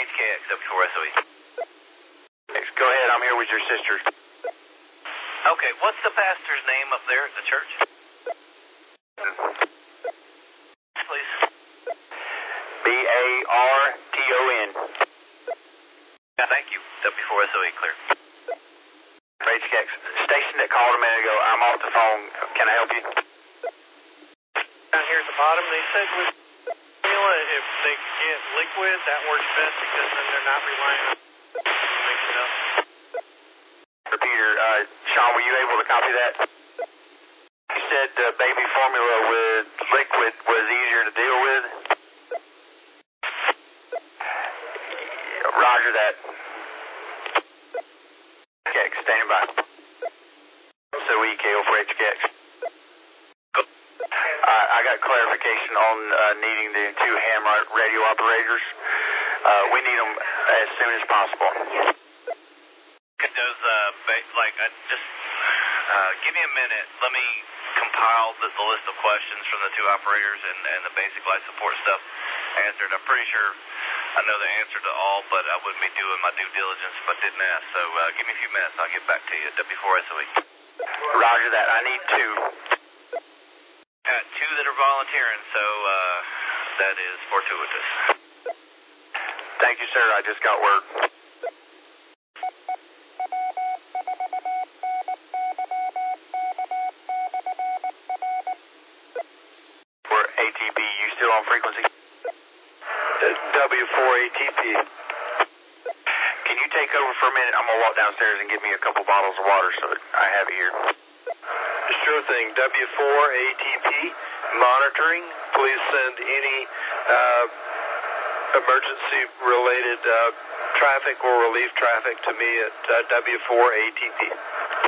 HKX, W4SOE. Go ahead, I'm here with your sister. Okay, what's the pastor's name up there at the church? Please. B-A-R-T-O-N. Thank you. W4SOE, clear. HKX. Station that called a minute ago, I'm off the phone. Can I help you? Down here at the bottom, they said with formula, if they could get liquid, that works best because then they're not relying on mix it up. Peter, Sean, were you able to copy that? You said baby formula with liquid was easier to deal with? Roger that. HKX, standing by. So EKO for HKX. I got clarification on needing the 2 ham radio operators. We need them as soon as possible. Give me a minute. Let me compile the list of questions from the 2 operators and the basic life support stuff answered. I'm pretty sure I know the answer to all, but I wouldn't be doing my due diligence if I didn't ask. So give me a few minutes. I'll get back to you at W4SOE. Roger that. I need 2. Got 2 that are volunteering, so that is fortuitous. Thank you, sir. I just got word. For ATP, you still on frequency? W4ATP. Can you take over for a minute? I'm going to walk downstairs and get me a couple bottles of water so that I have it here. Sure thing. W4ATP monitoring. Please send any emergency-related traffic or relief traffic to me at W4ATP.